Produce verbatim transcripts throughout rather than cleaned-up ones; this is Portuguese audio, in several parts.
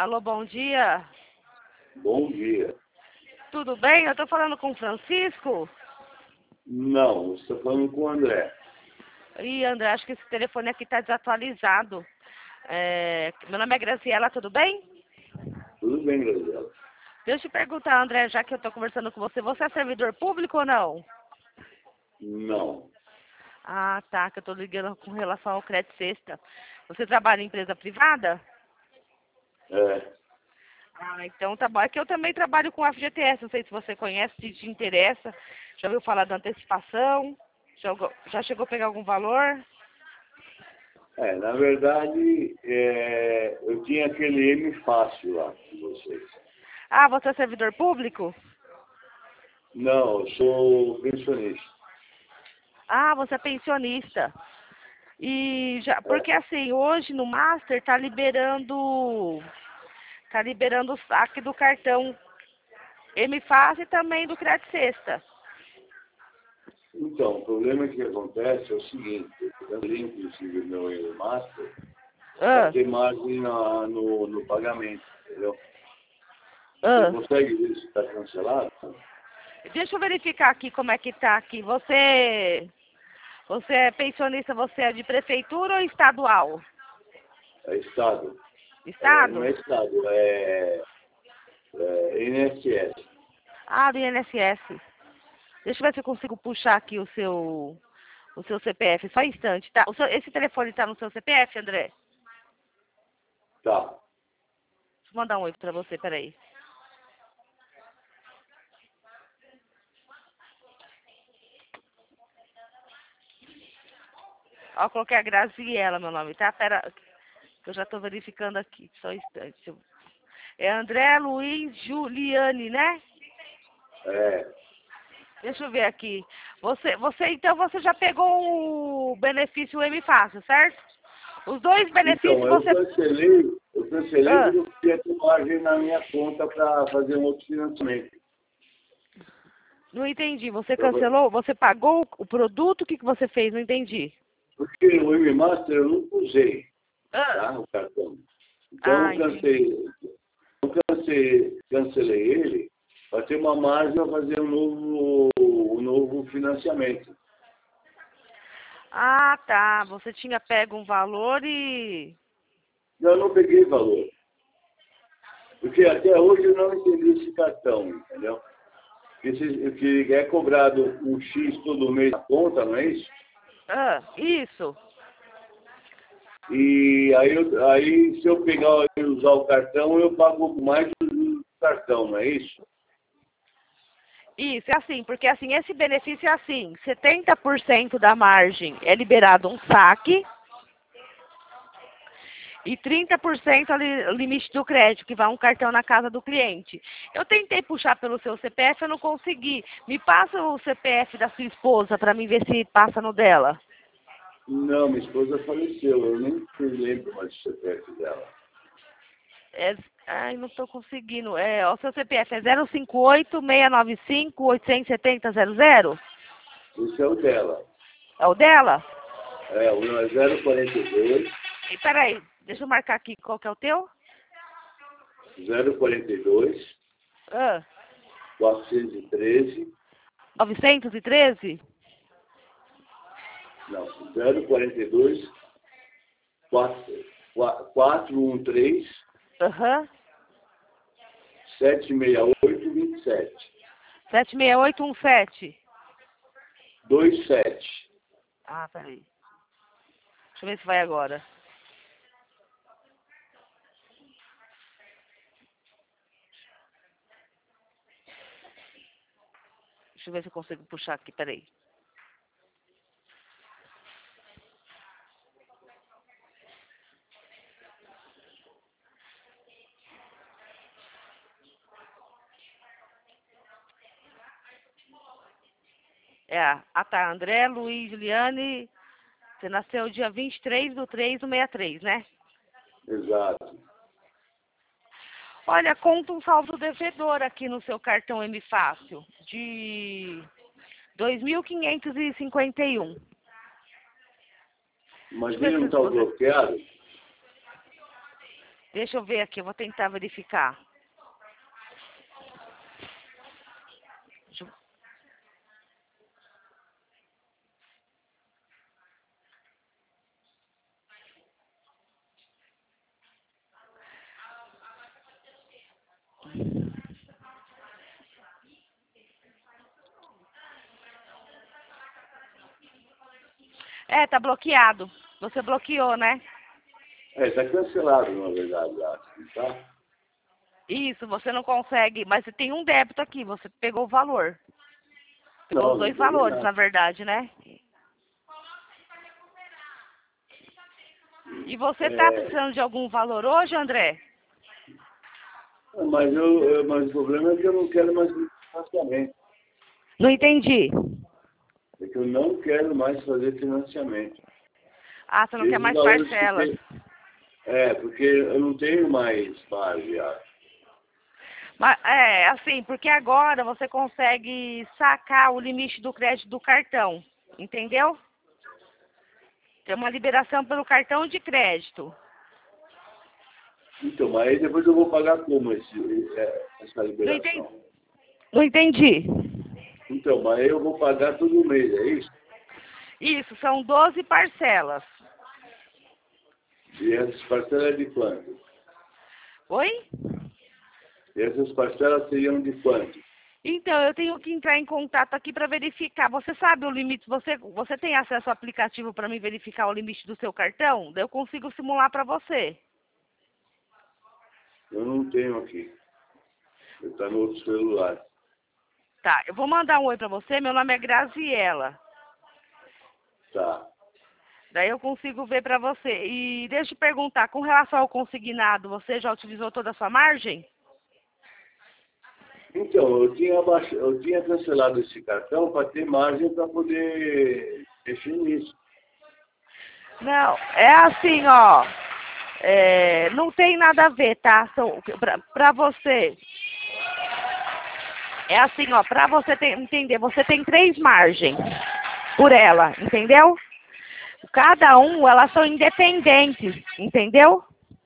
Alô, bom dia. Bom dia. Tudo bem? Eu tô falando com o Francisco. Não, você está falando com o André. Ih, André, acho que esse telefone aqui tá desatualizado. É, meu nome é Graciela, tudo bem? Tudo bem, Graziela? Deixa eu te perguntar, André, já que eu tô conversando com você, você é servidor público ou não? Não. Ah, tá, que eu tô ligando com relação ao crédito sexta. Você trabalha em empresa privada? É. Ah, então tá bom. É que eu também trabalho com F G T S, não sei se você conhece, se te interessa. Já ouviu falar da antecipação? Já, já chegou a pegar algum valor? É, na verdade, é, eu tinha aquele M fácil lá com vocês. Ah, você é servidor público? Não, eu sou pensionista. Ah, você é pensionista. E já, É. porque assim, hoje no Master tá liberando, tá liberando o saque do cartão M Fácil e também do Crédito Sexta. Então, o problema que acontece é o seguinte, eu cancelei inclusive o meu e-master para Ah, ter margem na, no, no pagamento, entendeu? Você ah. consegue ver se está cancelado? Deixa eu verificar aqui como é que tá aqui. Você, você é pensionista, você é de prefeitura ou estadual? É Estado. É, não Estado? é Estado, é, é N S S. Ah, do I N S S. Deixa eu ver se eu consigo puxar aqui o seu, o seu C P F. Só um instante, tá? O seu, esse telefone está no seu C P F, André? Tá. Deixa eu mandar um oi pra você, peraí. Ó, eu coloquei a Graziela, meu nome, tá? Pera, que eu já tô verificando aqui. Só um instante. Deixa eu- É André Luiz Juliane, né? É. Deixa eu ver aqui. Você, você, então, você já pegou o benefício M Fácil, certo? Os dois benefícios Então, eu você... cancelei, eu cancelei Ah, porque eu queria ter margem na minha conta para fazer um outro financiamento. não entendi. Você Eu- cancelou? Você pagou o produto? O que, que você fez? Não entendi. Porque o M-Master eu nunca usei, Ah, tá? O cartão. Então ah eu entendi. cancelei, eu cancelei, cancelei ele para ter uma margem para fazer um novo, um novo financiamento. Ah, tá. Você tinha pego um valor e... Eu não peguei valor. Porque até hoje eu não entendi esse cartão, entendeu? Esse, que é cobrado um X todo mês na conta, não é isso? Ah, isso. E aí, eu- aí se eu pegar e usar o cartão, eu pago mais do cartão, não é isso? Isso, é assim, porque assim, esse benefício é assim, setenta por cento da margem é liberado um saque e trinta por cento ali, o limite do crédito, que vai um cartão na casa do cliente. Eu tentei puxar pelo seu C P F, eu não consegui. Me passa o C P F da sua esposa para mim ver se passa no dela. Não, minha esposa faleceu, eu nem me lembro mais do C P F dela. É, ai, não estou conseguindo. É, o seu C P F é zero cinco oito, seis nove cinco, oito sete zero zero zero? Esse é o dela. É o dela? É, o meu é zero quarenta e dois, E, peraí, deixa eu marcar aqui. Qual que é o teu? zero quarenta e dois, Ah, quatrocentos e treze, novecentos e treze? não, zero quarenta e dois, quatrocentos e treze, Aham. setecentos e sessenta e oito, vinte e sete. sete seis oito um sete. vinte e sete. Ah, peraí. Deixa eu ver se vai agora. Deixa eu ver se eu consigo puxar aqui, peraí. É, ah tá, André Luiz Juliane, você nasceu dia vinte e três do três do sessenta e três, né? Exato. Olha, conta um saldo devedor aqui no seu cartão M Fácil, de dois mil quinhentos e cinquenta e um. Mas Deixa eu ele ver não se está você... bloqueado? Deixa eu ver aqui, eu vou tentar verificar. Deixa eu... É, tá bloqueado. Você bloqueou, né? É, está cancelado, na verdade, acho, tá? Isso, você não consegue, mas tem um débito aqui, você pegou o valor. Pegou Não, os não dois peguei valores, nada. na verdade, né? E você tá É, precisando de algum valor hoje, André? mas, eu, eu- mas o problema é que eu não quero mais financiamento. Não entendi. É que eu não quero mais fazer financiamento. Ah, você não quer Esses mais valores que parcelas. tem, é, porque eu não tenho mais base, acho. Mas, é, assim, porque agora você consegue sacar o limite do crédito do cartão, entendeu? Tem uma liberação pelo cartão de crédito. Então, mas aí depois eu vou pagar como esse, é, essa Não entendi. liberação? Não entendi. Então, mas aí eu vou pagar todo mês, é isso? Isso, são doze parcelas. E essas parcelas de quanto? Oi? E essas parcelas seriam de quanto? Então, eu tenho que entrar em contato aqui para verificar. Você sabe o limite? Você, você tem acesso ao aplicativo para me verificar o limite do seu cartão? Daí eu consigo simular para você. Eu não tenho aqui. Está no outro celular. Tá, eu vou mandar um oi para você. Meu nome é Graziela. Tá. Daí eu consigo ver para você. E deixa eu te perguntar, com relação ao consignado, você já utilizou toda a sua margem? Então, eu tinha, baix... eu tinha cancelado esse cartão para ter margem para poder mexer nisso. Não, é assim, ó. É, não tem nada a ver, tá? São, pra, pra você. É assim, ó, pra você ter, entender, você tem três margens por ela, entendeu? Cada um, elas são independentes, entendeu?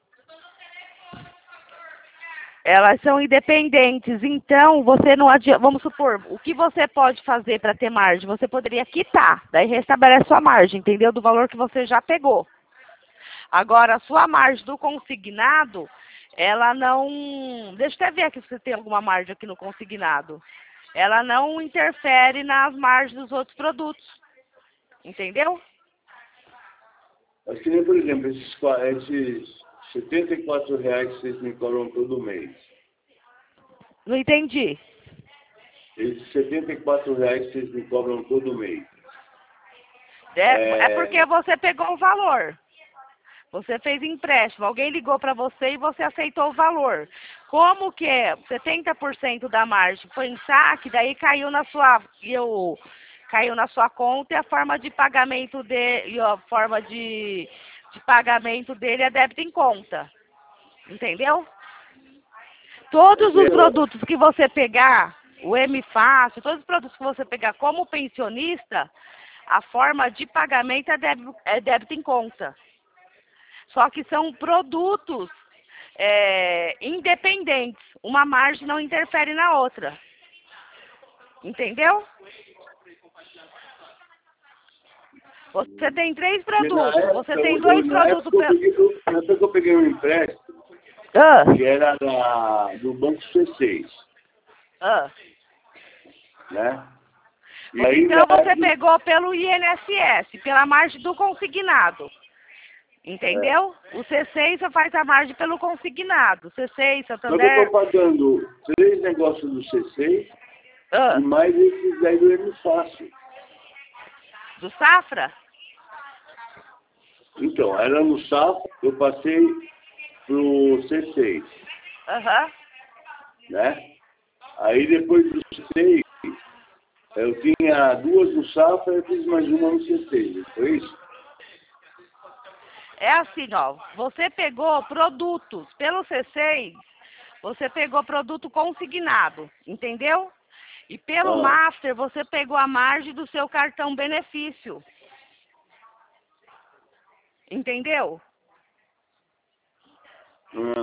Elas são independentes, então você não adianta, vamos supor, o que você pode fazer para ter margem? Você poderia quitar, daí restabelece sua margem, entendeu? Do valor que você já pegou. Agora, a sua margem do consignado, ela não... Deixa eu até ver aqui se você tem alguma margem aqui no consignado. Ela não interfere nas margens dos outros produtos, entendeu? Mas que nem, por exemplo, esses, qua- esses setenta e quatro reais que vocês me cobram todo mês. Não entendi. Esses setenta e quatro reais que vocês me cobram todo mês. É, é É, porque você pegou o valor. Você fez empréstimo, alguém ligou para você e você aceitou o valor. Como que é? setenta por cento da margem foi em saque, daí caiu na sua, eu, caiu na sua conta e a forma de pagamento de, e a forma de, de pagamento dele é débito em conta. Entendeu? Todos os produtos que você pegar, o M Fácil, todos os produtos que você pegar como pensionista, a forma de pagamento é débito, é débito em conta. Só que são produtos é, independentes. Uma margem não interfere na outra. Entendeu? Você tem três porque na produtos. época, Você tem eu, eu- dois na produtos. época, eu peguei, eu, na época que eu peguei um empréstimo, Ah, que era da, do Banco C seis, ah. né? E aí, Então na você época, pegou pelo I N S S, pela margem do consignado. é, Entendeu? O C seis você faz a margem pelo consignado. C seis, só que eu estou Santander. pagando três negócios do C seis e Ah, mais esses aí do M Fácil. do Safra? Então, era no Safra, eu passei pro C seis, Aham. né? Aí depois do C seis, eu tinha duas no Safra e eu fiz mais uma no C seis, foi isso? É assim, ó. Você pegou produtos pelo C seis, você pegou produto consignado, entendeu? E pelo Ah, Master, você pegou a margem do seu cartão benefício. Entendeu? ah.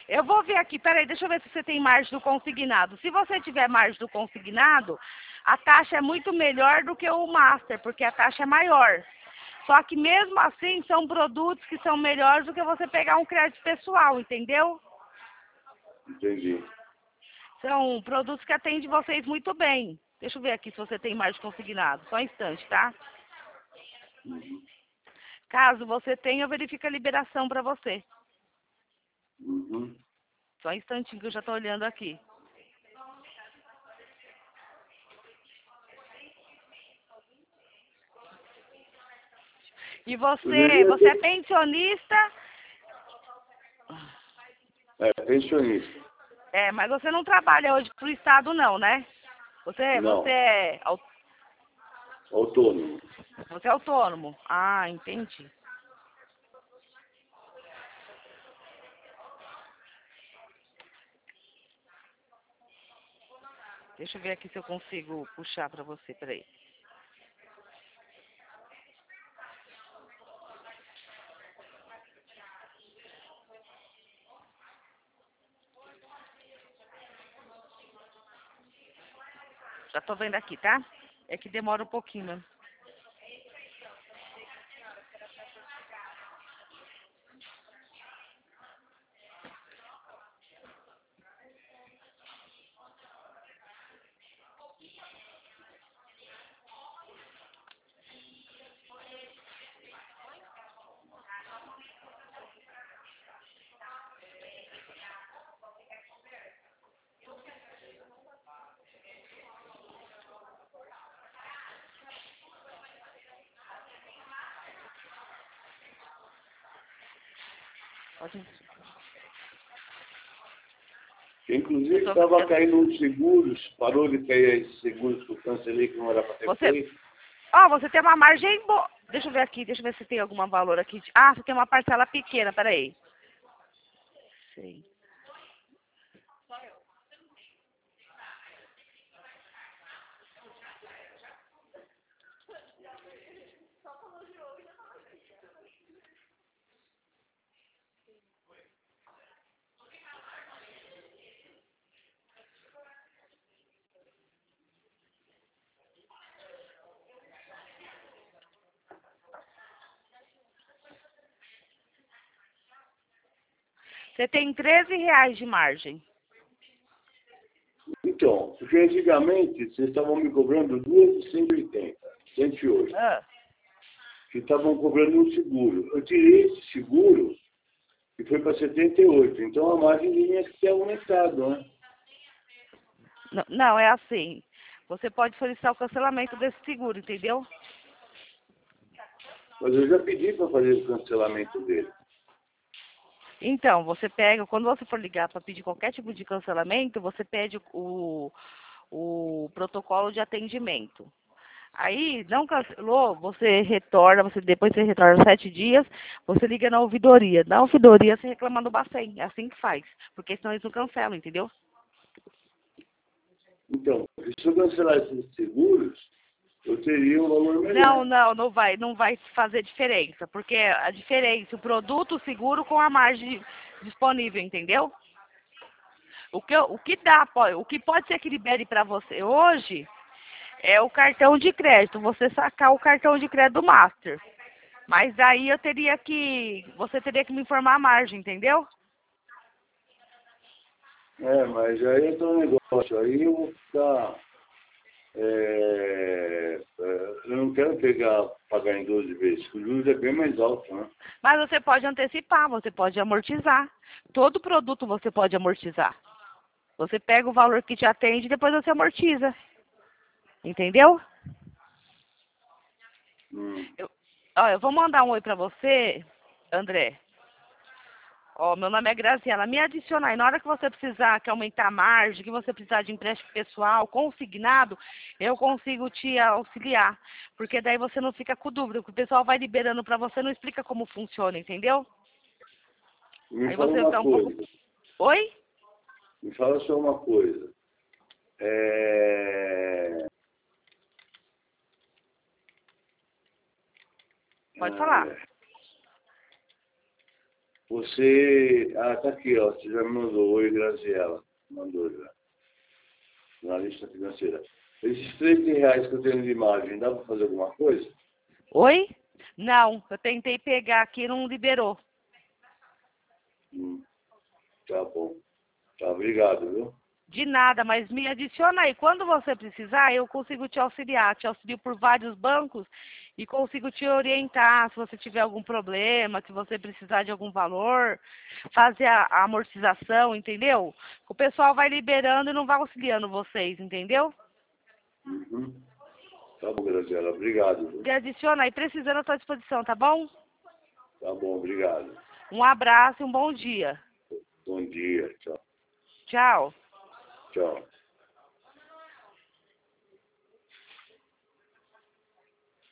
Eu vou ver aqui, peraí, deixa eu ver se você tem margem do consignado. Se você tiver margem do consignado, a taxa é muito melhor do que o Master, porque a taxa é maior. Só que mesmo assim, são produtos que são melhores do que você pegar um crédito pessoal, entendeu? Entendi. São produtos que atendem vocês muito bem. Deixa eu ver aqui se você tem margem consignado. Só um instante, tá? Caso você tenha, eu verifico a liberação para você. Uhum. Só um instantinho que eu já estou olhando aqui. E você, Poderia você é ter... pensionista? É, pensionista. É, mas você não trabalha hoje pro Estado não, né? Você, você, Não, é, au- autônomo. você é autônomo. Ah, entendi. Deixa eu ver aqui se eu consigo puxar para você, peraí. Já tô vendo aqui, tá? É que demora um pouquinho, né? Pode... Inclusive, Eu tô... estava eu- caindo uns seguros, parou de cair esses seguros que eu cancelei que não era para ter Você, feito. ó, você tem uma margem boa. Deixa eu ver aqui, deixa eu ver se tem algum valor aqui. Ah, você tem uma parcela pequena, peraí. Sei. Você tem treze reais de margem. Então, porque antigamente vocês estavam me cobrando duas de cento e oitenta, cento e oito, Ah, que estavam cobrando um seguro. Eu tirei esse seguro e foi para setenta e oito. Então a margem tinha que ter aumentado, né? não, não, é assim. Você pode solicitar o cancelamento desse seguro, entendeu? Mas eu já pedi para fazer o cancelamento dele. Então, você pega, quando você for ligar para pedir qualquer tipo de cancelamento, você pede o, o protocolo de atendimento. Aí, não cancelou, você retorna, você depois você retorna sete dias, você liga na ouvidoria. Na ouvidoria, você reclama do Bacen, é assim que faz, porque senão eles não cancelam, entendeu? Então, se eu cancelar esses seguros, eu teria um valor Não, melhor. não, não vai, não vai fazer diferença, porque a diferença, o produto, o seguro com a margem disponível, entendeu? O que, eu- o que dá, po- o que pode ser que libere para você hoje é o cartão de crédito, você sacar o cartão de crédito do Master. Mas aí eu teria que, você teria que me informar a margem, entendeu? É, mas aí é um negócio. Aí eu vou ficar... é, é, eu não quero pegar, pagar em doze vezes, porque o juros é bem mais alto, né? Mas você pode antecipar, você pode amortizar. Todo produto você pode amortizar. Você pega o valor que te atende e depois você amortiza. Entendeu? Hum. Eu, ó, eu vou mandar um oi pra você, André. Ó, meu nome é Graziela. Me adiciona aí. Na hora que você precisar que aumentar a margem, que você precisar de empréstimo pessoal, consignado, eu consigo te auxiliar. Porque daí você não fica com dúvida. Porque o pessoal vai liberando pra você, não explica como funciona, entendeu? Me Aí fala você uma fica um pouco... coisa. Oi? Me fala só uma coisa. É... Pode falar. é, Você... Ah, tá aqui, ó. Você já me mandou. Oi, Graziela. Mandou já. Na lista financeira. Esses treze reais que eu tenho de imagem, dá para fazer alguma coisa? Oi? Não, eu tentei pegar aqui e não liberou. Hum, tá bom. Tá, obrigado, viu? De nada, mas me adiciona aí. Quando você precisar, eu consigo te auxiliar. Te auxilio por vários bancos e consigo te orientar se você tiver algum problema, se você precisar de algum valor, fazer a, a amortização, entendeu? O pessoal vai liberando e não vai auxiliando vocês, entendeu? Uhum. Tá bom, Graziela. Obrigado, viu? Me adiciona aí, precisando à sua disposição, tá bom? Tá bom, obrigado. Um abraço e um bom dia. Bom dia. Tchau. Tchau. Tchau.